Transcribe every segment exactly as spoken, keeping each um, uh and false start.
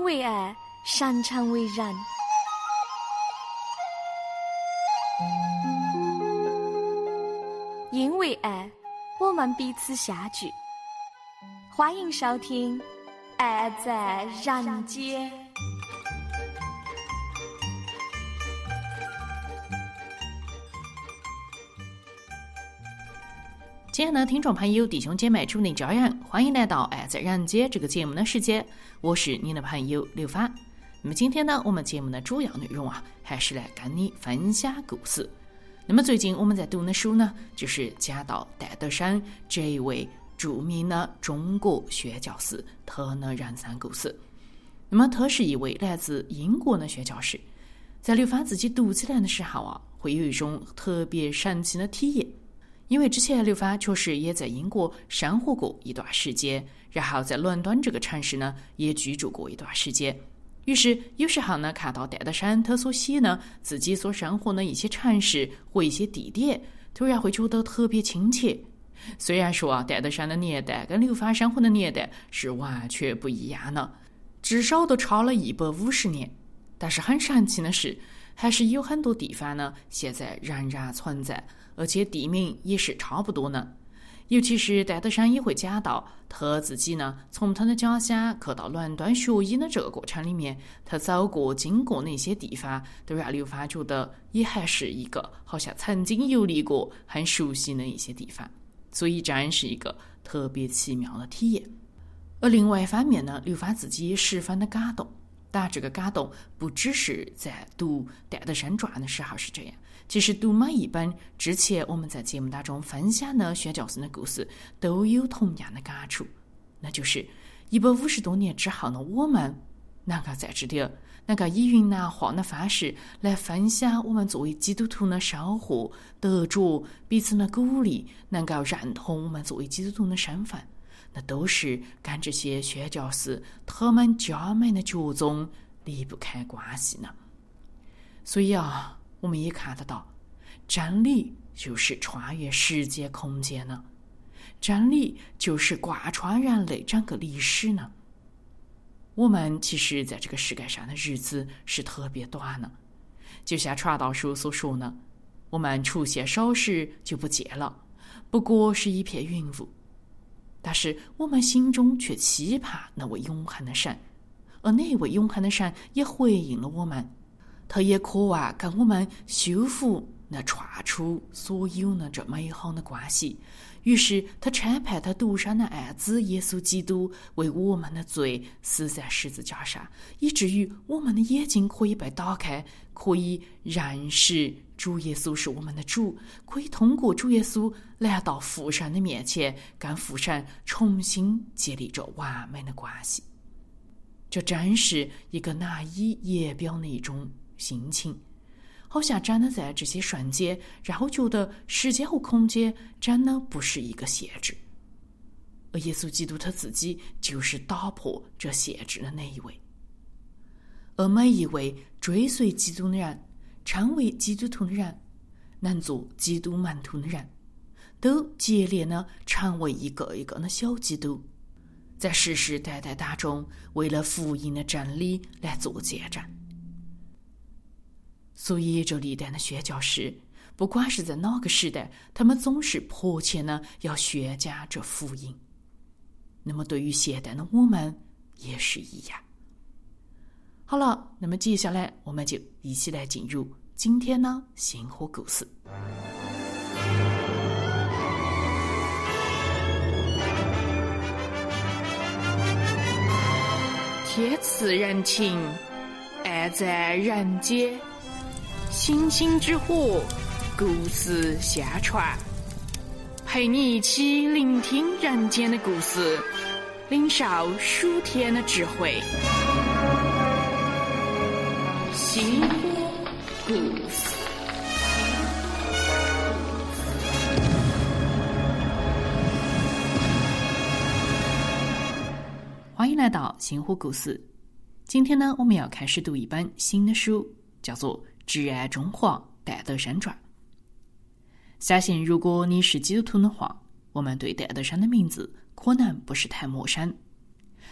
因为爱擅长为人。因为爱，我们彼此相聚。欢迎收听《爱在人间》。 亲爱的听众朋友、弟兄姐妹、主内家人，欢迎来到《爱在人间》这个节目的时间，我是你的朋友刘芳。那么今天呢，我们节目的主要内容啊，还是来跟你分享故事。那么最近我们在读的书呢，就是讲到戴德生这一位著名的中国宣教士他的人生故事。那么他是一位来自英国的宣教士，在刘芳自己读起来的时候啊，会有一种特别神奇的体验。因为之前刘芳确实也在英国生活过一段时间，然后在伦敦这个城市呢也居住过一段时间。于是有时候呢，看到戴德生他所写呢自己所生活的一些城市或一些地点，突然会觉得特别亲切。虽然说啊，戴德生的年代跟刘芳生活的年代是完全不一样的，至少都差了一百五十年，但是很神奇的是，还是有很多地方呢现在仍然存在，而且地名也是差不多呢。尤其是戴德生也会讲到他自己呢从他的家乡去到伦敦学医的这个过程里面，他走过经过那些地方，都让刘芳觉得也还是一个好像曾经游历过很熟悉的一些地方，所以真是一个特别奇妙的体验。而另外一方面呢，刘芳自己也十分的感动。但这个感动不只是在读戴德生传的时候是这样，其实读每一本之前我们在节目当中分享的宣教士的故事都有同样的感触，那就是一百五十多年之后呢，我们能够在这里能够以云南话的方式来分享我们作为基督徒的生活，得着彼此的鼓励，能够认同我们作为基督徒的身份，那都是跟这些宣教士他们家门的教宗离不开关系呢。所以啊，我们也看得到，真理就是穿越时间空间呢，真理就是贯穿人类整个历史呢。我们其实在这个世界上的日子是特别短的，就像传道书所说呢，我们出现少时就不见了，不过是一片云雾。但是我们心中却期盼那位永恒的神，而那位永恒的神也回应了我们，他也渴望跟我们修复那串出所有的这美好的关系。于是他差派他独生的爱子耶稣基督为我们的罪死在十字架上，以至于我们的眼睛可以被打开，可以认识主耶稣是我们的主，可以通过主耶稣来到父神的面前，跟父神重新建立着完美的关系。这真是一个难以言表的一种心情，好像真的在这些瞬间，然后觉得时间和空间真的不是一个限制，而耶稣基督他自己就是打破这限制的那一位。而每一位追随基督的人，成为基督徒的人，能做基督门徒的人，都接连呢成为一个一个的小基督，在世世代代当中为了福音的真理来做见证。所以这历代的宣教士，不管是在哪个时代，他们总是迫切呢要宣讲这福音。那么对于现代的我们也是一样。好了，那么接下来我们就一起来进入今天的星火故事。天赐人情，爱在人间，星星之火，故事相传，陪你一起聆听人间的故事，领受属天的智慧。星火故事。欢迎来到星火故事。今天呢，我们要开始读一本新的书，叫做《挚爱中华戴德生传》。相信如果你是基督徒的话，我们对戴德生的名字可能不是太陌生。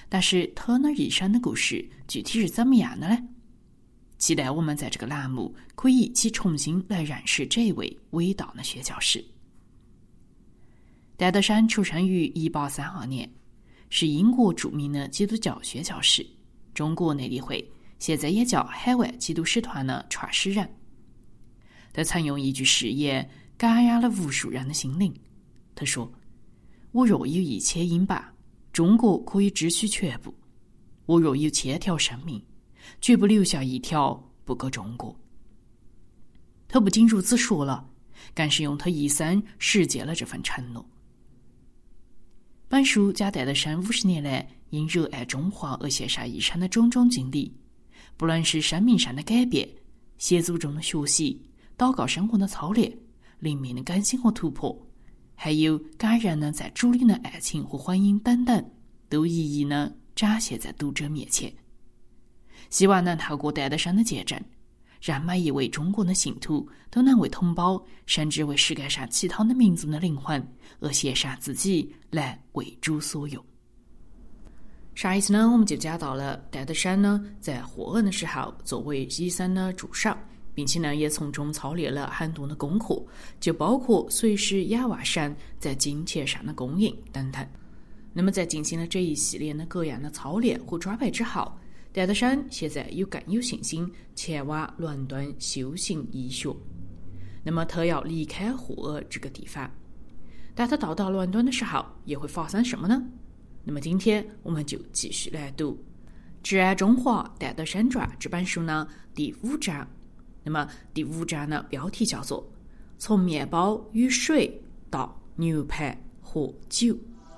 但是特纳医生的故事具体是怎么样的呢？期待我们在这个栏目可以一起重新来认识这位伟大的宣教士。戴德山出生于一八三二年，是英国著名的基督教宣教士，中国内地会现在也叫海外基督使团的创始人。他曾用一句誓言感染了无数人的心灵。他说：我若有一千英镑，中国可以支取全部；我若有千条生命，绝不留下一条不给中国。他不仅如此说了，更是用他一生实践了这份承诺。本书将戴德生五十年来因热爱中华而献上一生的种种经历，不论是生命上的改变、写作中的学习、祷告生活的操练、灵命的更新和突破，还有感人的在主里的爱情和婚姻等等，都一一呢展现在读者面前。希望能透过戴德生的见证，让每一位中国的信徒都能为同胞，甚至为世界上其他的民族的灵魂而献上自己，来为主所用。上一次呢，我们就讲到了戴德生呢在霍恩的时候作为医生的助手，并且呢也从中操练了很多的功课，就包括随时仰望神在金钱上的供应等等。那么在进行了这一系列的各样的操练和装备之后，戴德生现在有更有信心前往伦敦修行医学。那么他要离开霍尔这个地方，但他到达伦敦的时候也会发生什么呢？那么今天我们就继续来读《治安中华戴德生传》这本书呢第五章。那么第五章呢标题叫做从面包与水到牛排和酒。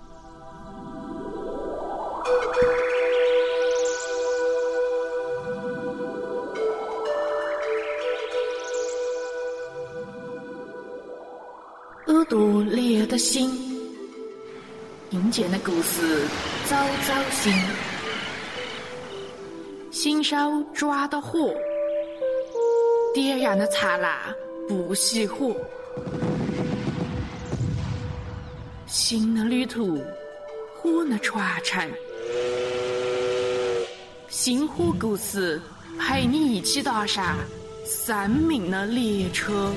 耳朵烈的心，听见的故事早早醒，新手抓的火，点燃的茶蜡不熄火。新的旅途，火的传承，星火故事陪你一起踏上生命的列车。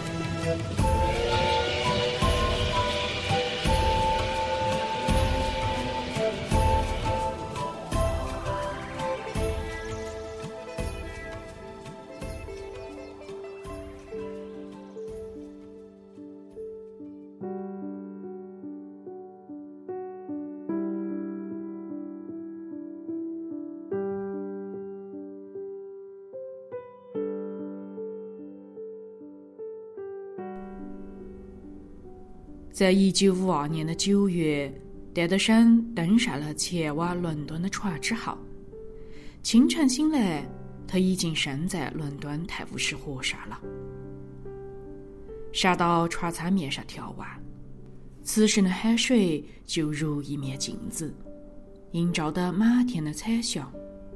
在一九五二年的九月，戴德生登上了前往伦敦的船之后，清晨醒来，他已经身在伦敦泰晤士河上了。杀到船舱面上眺望，此时的海水就如一面镜子，映照得满天的彩霞。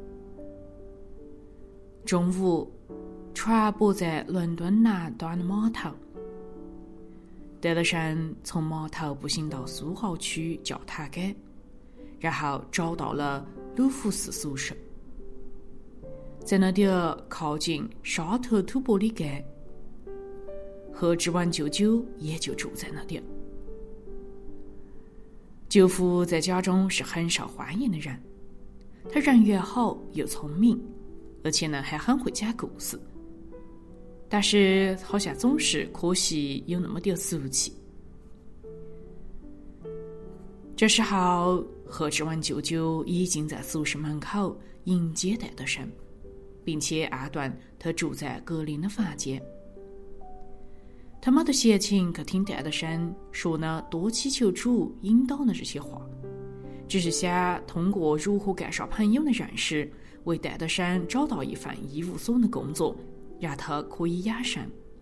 中午，船泊在伦敦南端的码头。戴德生从码头步行到苏豪区教堂街，然后找到了鲁福斯宿舍。在那点靠近沙特土伯里街，何志文舅舅也就住在那点。舅父在家中是很受欢迎的人，他人缘好又聪明，而且呢还很会讲故事。但是好像总是可惜有那么点俗气。这时候，何志文舅舅已经在宿舍门口迎接戴德生，并且暗断他住在格林的房间。他没得闲情去听戴德生说呢多祈求主引导的这些话，只是想通过如何介绍朋友的认识，为戴德生找到一份一无所的工作，让他可以养生。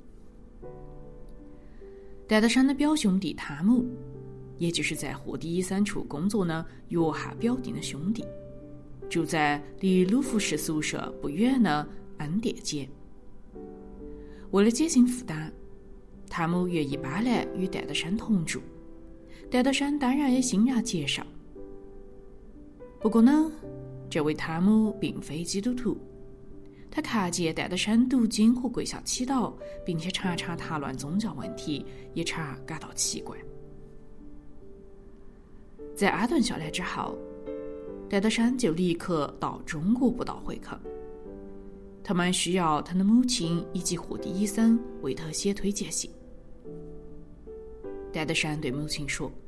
戴德生的表兄弟汤姆，也就是在霍迪医生处工作呢约翰表弟的兄弟，住在离鲁福士宿舍不远的恩典街。为了减轻负担，汤姆愿意搬来与戴德生同住，戴德生当然也欣然接受。 不过呢，这位汤姆并非基督徒，他看见戴德生读经和跪下祈祷，并且常常谈论宗教问题，也常感到奇怪。在安顿下来之后，戴德生就立刻到中国布道会去。他们需要他的母亲以及霍迪医生为他写推荐信。戴德生对母亲说：“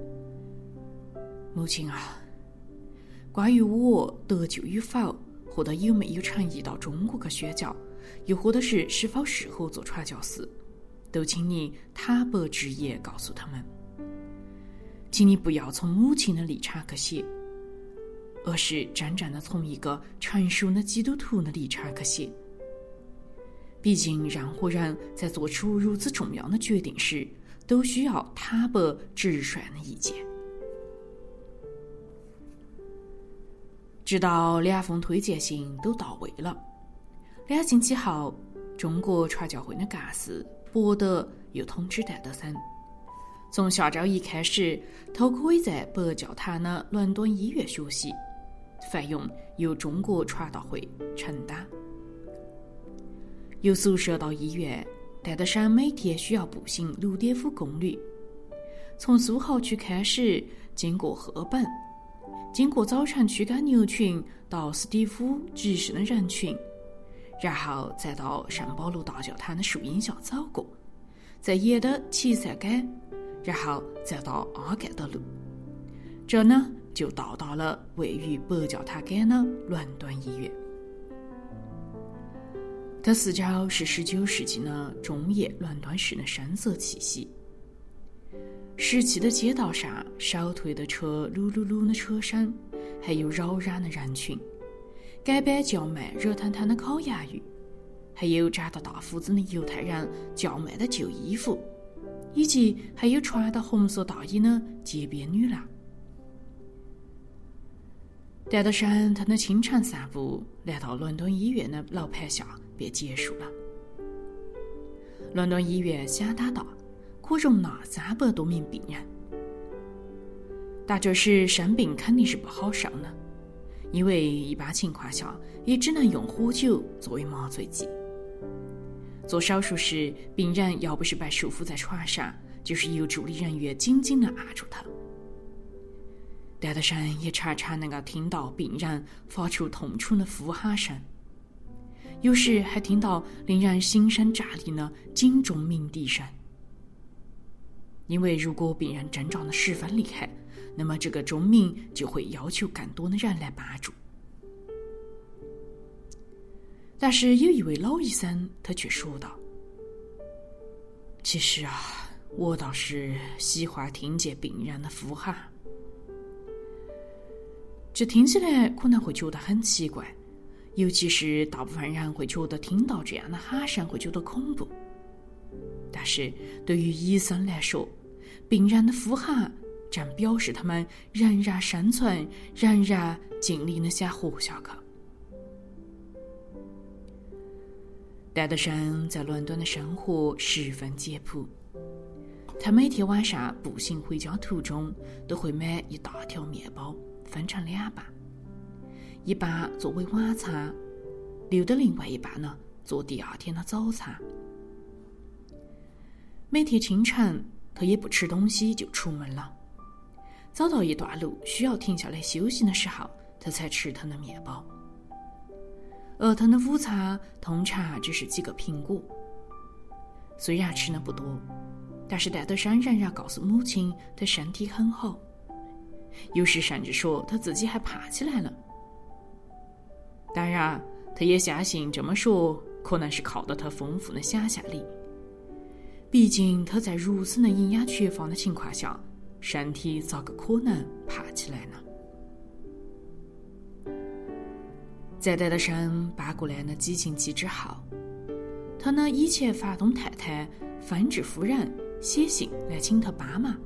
母亲啊，关于我得救与否，或者有没有诚意到中国去宣教，又或者是是否适合做传教士，都请你坦白直言告诉他们。请你不要从母亲的立场去写，而是真正的从一个成熟的基督徒的立场去写。毕竟任何人在做出如此重要的决定时，都需要坦白直率的意见。”直到两封推荐信都到位了，两星期后，中国传教会的干事伯德又通知戴德生，从下周一开始，他可以在北教堂的伦敦医院学习，费用由中国传道会承担。由宿舍到医院，戴德生每天需要步行六点五公里，从苏豪区开始，经过赫本，经过早晨驱赶牛群到斯蒂夫集市的人群，然后再到圣保罗大教堂的树荫下走过，再沿着齐塞街，然后再到阿盖德路，这呢就到达了位于北教堂街的伦敦医院。它四周是十九世纪的中叶伦敦市的深色气息，湿气的街道上手推的车噜噜噜的车声，还有扰攘的人群，街边叫卖热腾腾的烤鸭鱼，还有长着大胡子的犹太人叫卖的旧衣服，以及还有穿着红色大衣的街边女郎。戴德生他的清晨散步来到伦敦医院的楼盘下便结束了。伦敦医院相当大，可容纳三百多名病人。但这时生病肯定是不好受的，因为一般情况下也只能用火酒作为麻醉剂。做手术时，病人要不是被束缚在床上，就是由助理人员紧紧地按住他。戴德生也常常能够听到病人发出痛楚的呼喊声，有时还听到令人心生战栗的警钟鸣笛声。因为如果病人症状的十分厉害，那么这个钟鸣就会要求更多的人来帮助。但是有一位老医生，他却说道：“其实啊，我倒是喜欢听见病人的呼喊。”这听起来可能会觉得很奇怪，尤其是大部分人会觉得听到这样的喊声会觉得恐怖。但是对于医生来说，病人的呼喊正表示他们仍然生存，仍然尽力的想活下去。戴德生在伦敦的生活十分简朴，他每天晚上步行回家途中都会买一大条面包，分成两半，一半作为晚餐，留的另外一半呢做第二天的早餐。每天清晨他也不吃东西就出门了，走到一段路需要停下来休息的时候，他才吃他的面包。而他的午餐通常只是几个苹果。虽然吃的不多，但是戴德生仍然告诉母亲他身体很好，有时甚至说他自己还胖起来了。当然他也相信这么说可能是靠到他丰富的想象力，毕竟他在如此的营养缺乏的情况下，身体咋个可能胖起来呢？在戴德生搬过来的几星期之后，他的以前房东太太芬治夫人写信来请他帮忙。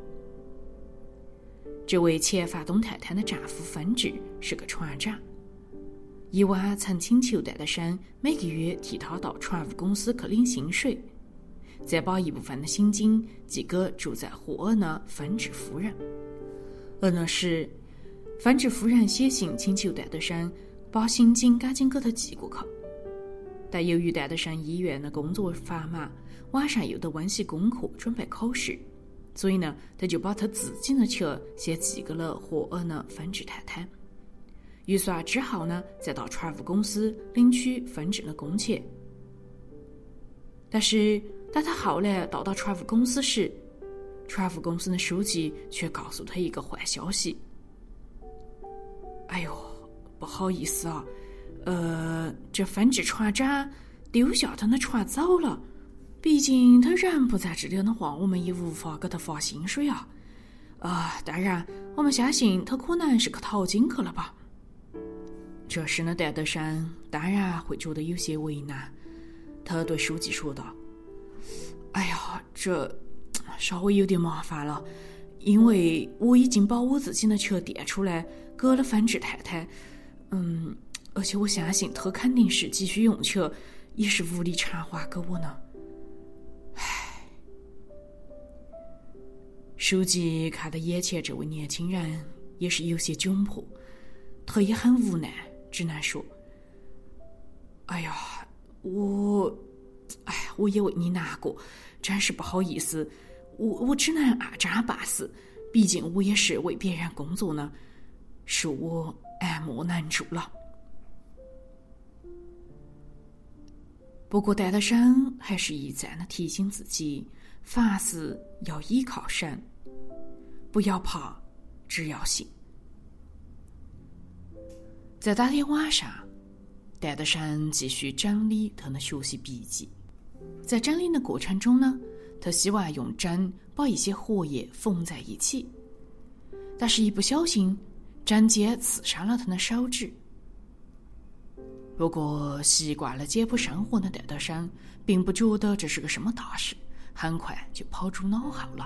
这位前房东太太的丈夫芬治是个船长，以往曾请求戴德生每个月替他到船务公司去领薪水，再把一部分的薪金寄给住在霍尔的芬治夫人。而那时范志夫人写信请求戴德山把刑警赶紧给他寄过去，但由于戴德山医院的工作繁忙，晚上又得温习功课准备考试，所以呢，他就把他自己的钱先寄给了霍尔的分支太太，预算之后呢，再到船务公司领取分支的工钱。但是当他后来到达船务公司时，船务公司的书记却告诉他一个坏消息：哎呦，不好意思啊，呃，这分支船长丢下他的船走了，毕竟他人不在这里的话，我们也无法给他发薪水啊。啊、呃，当然，我们相信他可能是去淘金去了吧。这时呢，戴德山当然会觉得有些为难，他对书记说道：“哎呀，这稍微有点麻烦了，因为我已经把我自己的钱垫出来给了分支太太，嗯，而且我相信他肯定是继续用钱，也是无力偿还给我呢。”唉，书记看到眼前这位年轻人也是有些窘迫，他也很无奈，只能说：“哎呀，我，哎，我也为你难过，真是不好意思，我我只能按章办事，毕竟我也是为别人工作呢，是我爱莫能助了。”不过戴德山还是一再的提醒自己，凡事要依靠神，不要怕，只要信。在当天晚上，戴德山继续整理他的学习笔记。在整理的过程中呢，他希望用针把一些活页缝在一起，但是一不小心，针尖刺伤了他的手指。不过习惯了简朴生活的戴德山并不觉得这是个什么大事，很快就抛诸脑后了。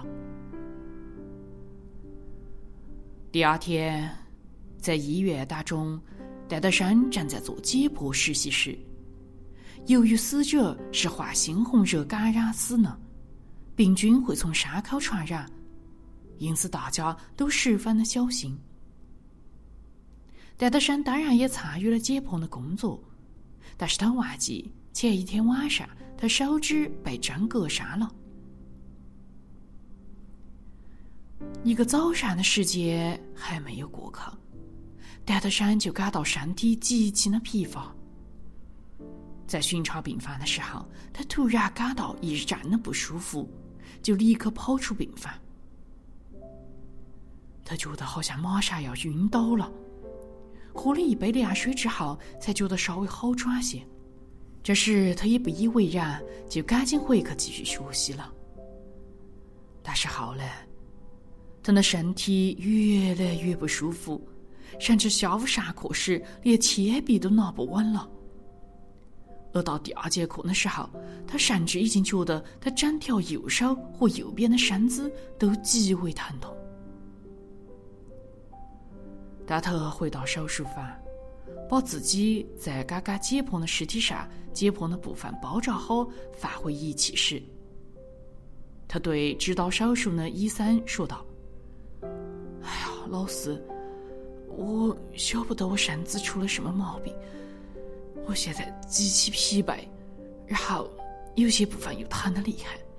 第二天，在医院当中，戴德山正在做解剖实习时，由于死者是患猩红热感染死的，病菌会从伤口传染，因此大家都十分的小心。戴德山当然也参与了解剖的工作，但是他忘记前一天晚上他手指被针割伤了。一个早上的时间还没有过去，戴德山就感到身体极其的疲乏。在巡查病房的时候，他突然感到一阵的不舒服，就立刻跑出病房。他觉得好像马上要晕倒了，喝了一杯凉水之后，才觉得稍微好转些。这时他也不以为然，就赶紧回去继续学习了。但是后来，他的身体越来越不舒服，甚至下午上课时连铅笔都拿不稳了。而到第二节课的时候，他甚至已经觉得他整条右手和右边的身子都极为疼痛。当他回到手术房，把自己在刚刚解剖的尸体上解剖的部分包扎好放回仪器时，他对指导手术的医生说道：“哎呀，老师，我晓不得我身子出了什么毛病，我现在极其疲惫，然后有些部分又疼得厉害。”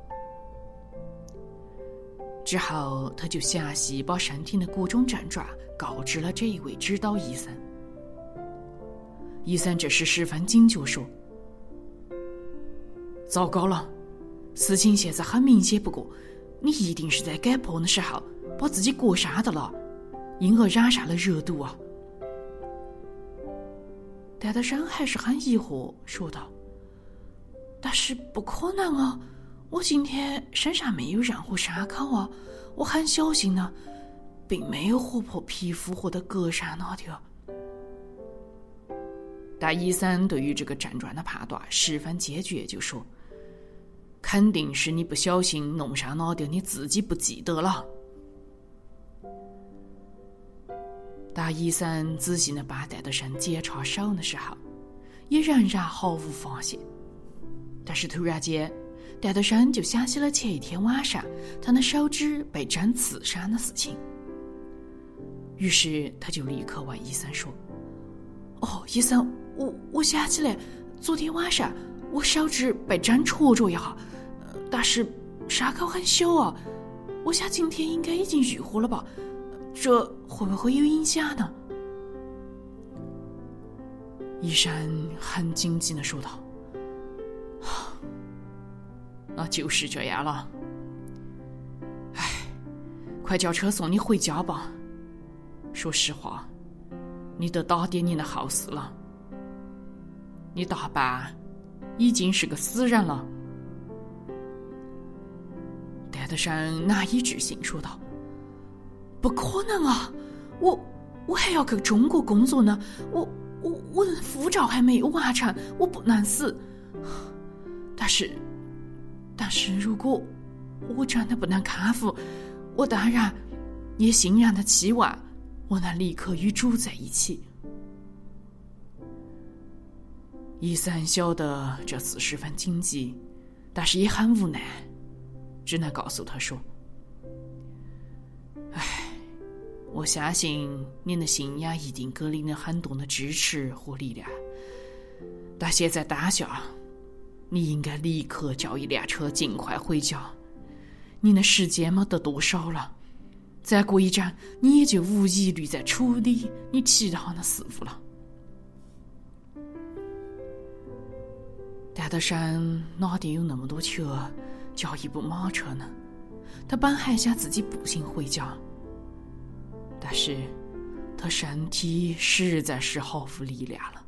之后他就详细把身体的各种症状告知了这一位指导医生。医生这时十分警觉说：“糟糕了，事情现在很明显不过，你一定是在解剖的时候把自己割伤的了，因而染上了热毒啊。”戴德山还是很疑惑，说道：“但是不可能啊，我今天身上没有任何伤口啊，我很小心的，并没有划破皮肤或者割伤哪条。”但医生对于这个症状的判断十分坚决，就说：“肯定是你不小心弄伤哪条，你自己不记得了。”当医生仔细地帮戴德山检查手的时候，也仍然毫无发现。但是突然间，戴德山就想起了前一天晚上他的手指被针刺伤的事情。 于是他就立刻问医生说：哦，医生，我我想起来，昨天晚上我手指被针戳着一下，但是伤口很小啊，我想今天应该已经愈合了吧，这会不会有影响呢？医生很紧急地说道：那就是这样了，唉，快叫车送你回家吧。说实话，你都打点你的后事了，你大爸已经是个死人了。戴德生难以置信说道：不可能啊，我我还要去中国工作呢，我我我的护照还没有完成，我不能死。但是但是如果我真的不能康复，我当然也欣然的期望我能立刻与主在一起。医生晓得这次十分紧急，但是也很无奈，只能告诉他说：唉，我相信您的信仰一定给了你很多的支持和力量，但现在当下你应该立刻叫一辆车尽快回家，你的时间没得多少了，再过一阵你也就无疑虑在处理你其他的事务了。戴德生哪点有那么多钱叫一部马车呢？他本还想自己步行回家，但是他身体实在是毫无力量了，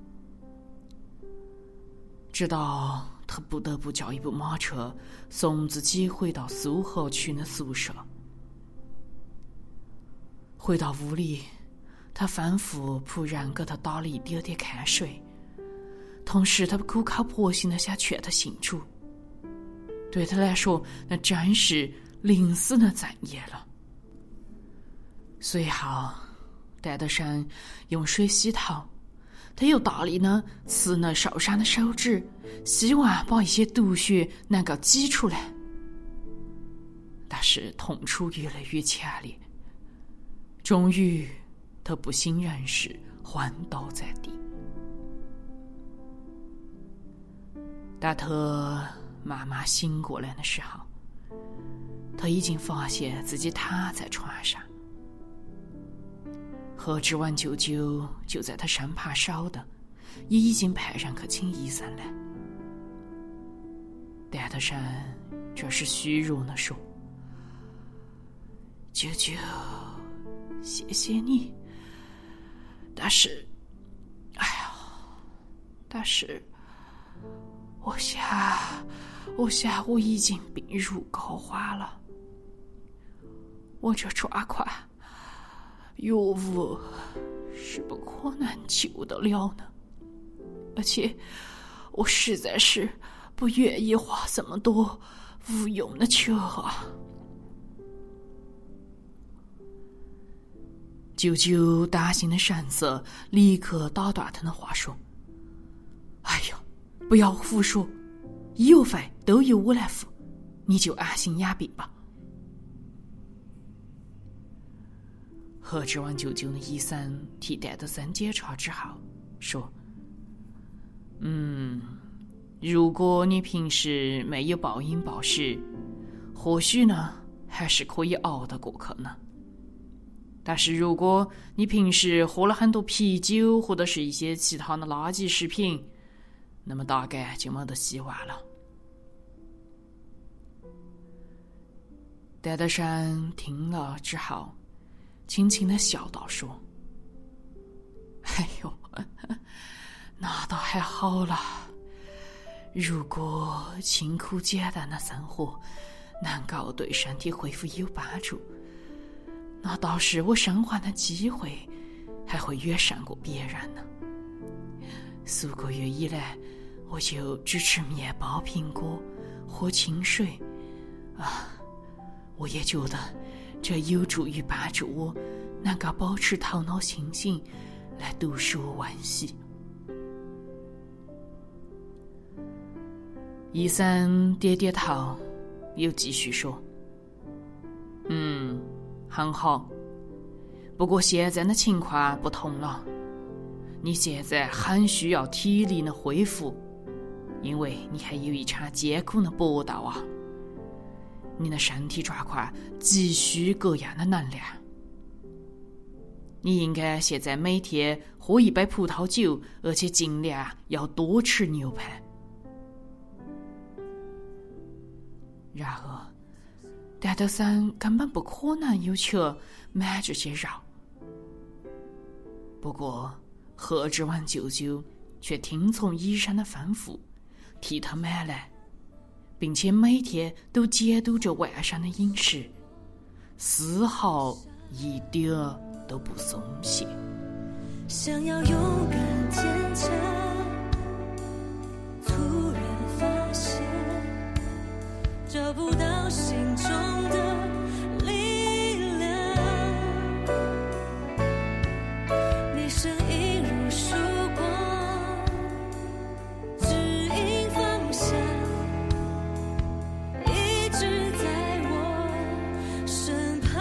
直到他不得不叫一部马车送自己回到苏豪区的宿舍。回到屋里，他吩咐仆人给他打了一点点开水，同时他苦口婆心地想劝他信主。对他来说，那真是临死的赠业了。随后戴德生用水洗头，他又大力地刺那受伤的手指，希望把一些毒血能够挤出来，但是痛楚越来越强烈，终于他不省人事，昏倒在地。当他慢慢醒过来的时候，他已经发现自己躺在床上，何志文舅舅就在他身旁守的，也已经派人去请医生来。戴德生这是虚弱地说：舅舅，谢谢你，但是哎呀但是我想我想我已经病入膏肓了，我这状况药物是不可能救得了的，而且我实在是不愿意花这么多无用的钱啊。舅舅担心的神色立刻打断他的话说：哎呦，不要胡说，医药费都由我来付，你就安心养病吧。何志文舅舅的医生替戴德生检查之后说：嗯，如果你平时没有暴饮暴食，或许呢还是可以熬得过去呢。但是如果你平时喝了很多啤酒或者是一些其他的垃圾食品，那么大概就没得希望了。戴德生听了之后轻轻地笑道说：哎呦，那倒还好了，如果清苦简单的生活能够对身体恢复有帮助，那倒是我生还的机会还会远胜过别人呢。数个月以来，我就只吃面包、苹果，喝清水啊，我也觉得这有助于帮助我能够保持头脑清醒来读书温习。医生点点头，又继续说：嗯，很好， 不过现在的情况不同了，你现在很需要体力的恢复，因为你还有一场艰苦的搏斗啊！你的身体状况急需各样的能量。你应该现在每天喝一杯葡萄酒，而且尽量要多吃牛排。然而，段德森根本不可能有钱买这些肉。不过，贺志文舅舅却听从医生的吩咐，替他买来，并且每天都监督着晚上的饮食，丝毫一点都不松懈。 想要勇敢坚强，突然发现找不到心中的力量，你声音如曙光，指引方向，一直在我身旁，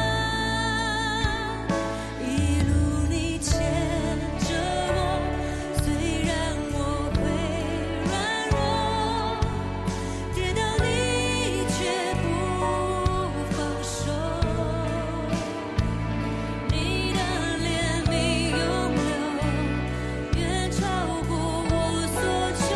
一路你牵着我，虽然我会软弱，跌倒你却不放手，你的怜悯永留，远超过我所求，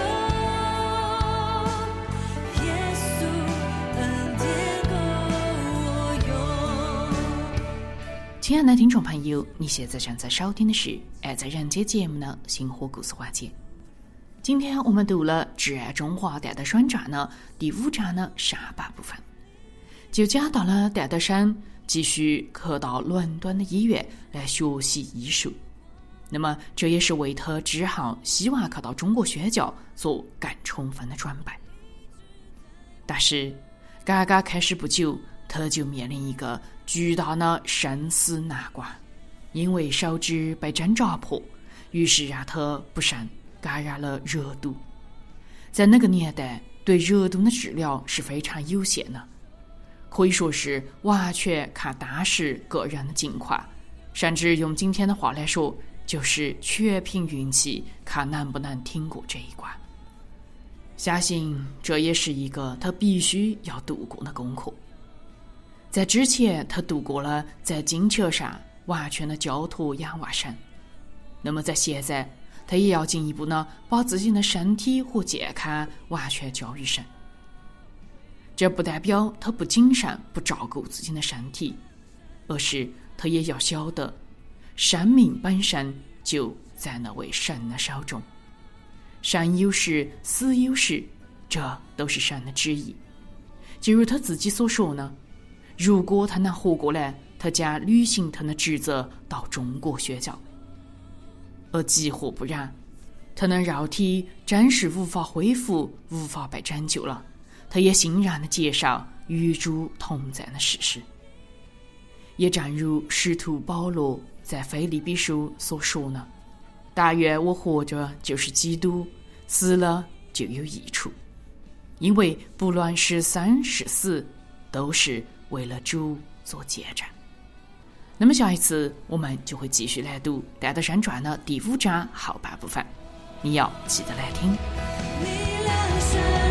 耶稣恩典够我用。 亲爱的听众朋友，你现在正在收听的是《爱在人间》节目的星火故事环节。今天我们读了《挚爱中华段德生传》的第五章的上半部分，就讲到了段德生继续去到伦敦的医院来学习医术。那么这也是为他之后希望去到中国宣教做更充分的准备。但是刚刚开始不久，他就面临一个巨大的生死难关，因为手指被针扎破，于是让他不慎感染了热毒。在那个年代，对热毒的治疗是非常有限的，可以说是完全看当时个人的情况，甚至用今天的话来说，就是全凭运气，看能不能挺过这一关。相信这也是一个他必须要度过的功课。在之前，他度过了在金球上完全的交托仰望神，那么在现在，他也要进一步呢，把自己的身体和健康完全交于神。这不代表他不谨慎、不照顾自己的身体，而是他也要晓得，生命本身就在那位神的手中。生有时，死有时，这都是神的旨意。正如他自己所说呢，如果他能活过来，他将履行他的职责到中国宣教。而即或不然，他的肉体真是无法恢复、无法被拯救了，他也欣然地接受与主同在的事实。也正如使徒保罗在腓立比书所说呢，但愿我活着就是基督，死了就有益处，因为不论是生是死，都是为了主做见证。那么下一次我们就会继续来读《段德生传》的第五章后半部分，你要记得来听。 你两手